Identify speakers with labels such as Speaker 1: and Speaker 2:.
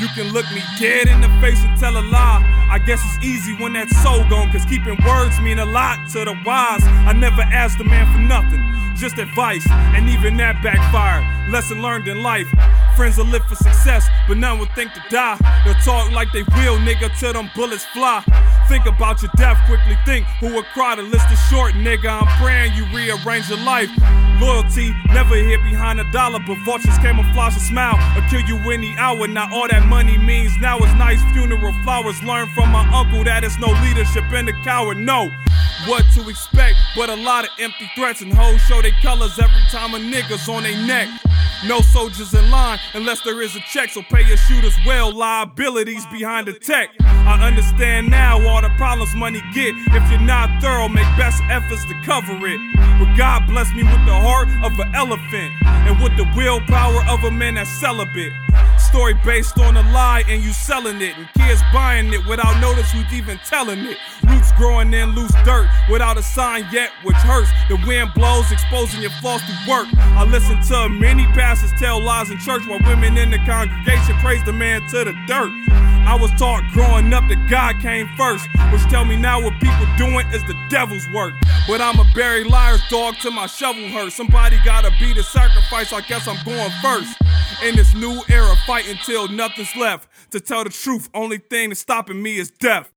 Speaker 1: You can look me dead in the face and tell a lie. I guess it's easy when that soul gone, cause keeping words mean a lot to the wise. I never asked a man for nothing, just advice, and even that backfired. Lesson learned in life. Friends will live for success, but none will think to die. They'll talk like they will, nigga, till them bullets fly. Think about your death, quickly think who would cry. The list is short, nigga, I'm praying you rearrange your life. Loyalty never hid behind a dollar, but vultures camouflage a smile or kill you any hour. Now all that money means now is nice funeral flowers. Learn from my uncle that it's no leadership in the coward, no. What to expect, but a lot of empty threats, and hoes show they colors every time a nigga's on they neck. No soldiers in line unless there is a check, so pay your shooters well, liabilities behind the tech. I understand now all the problems money get. If you're not thorough, make best efforts to cover it. But God bless me with the heart of an elephant and with the willpower of a man that's celibate. Story based on a lie and you selling it, and kids buying it without notice who's even telling it. Roots growing in loose dirt without a sign yet, which hurts. The wind blows, exposing your flaws through work. I listen to many pastors tell lies in church while women in the congregation praise the man to the dirt. I was taught growing up that God came first, which tell me now what people doing is the devil's work. But I'm a buried liar's dog till my shovel hurts. Somebody gotta be the sacrifice, I guess I'm going first. In this new era, fight until nothing's left. To tell the truth, only thing that's stopping me is death.